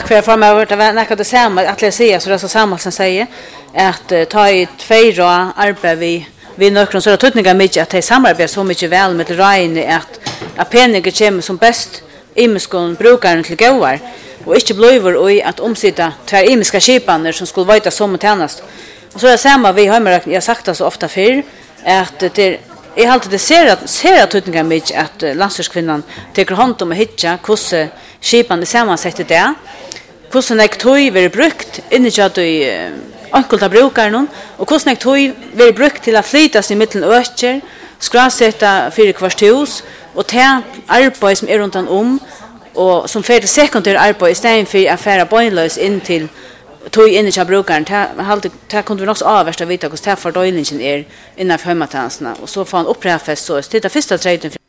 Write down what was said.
För jag får mig att det var näka det samma att läsa säga så det är så samma som säger att ta i två arbete vi nökron så att tutningar mycket att det samarbetar så mycket väl med Ryan att pengar kommer som bäst imskon brukaren till gåar och inte blöver och att omsätta två imiska skipaner som skulle vara som tjänast. Och så är det samma vi har jag sagt det så ofta för att det är alltid det ser att tutningar mycket att landslagskvinnan tar hand om och hitcha hur skipan det sammansätter det. Hur nektoy blir brukt innan i enkelta brukaren och hur nektoy blir brukt till att flytas i mitten öster, skrassätta 4 kvarthus och ta arbete som är runt om och som för sekundär arbete istället för affärer bönlös in till toy innan brukaren ta kunde vi nog avvärsta vita hur det för döjningen är innanför hemmatjänsterna och så får han uppräffas så det första trenden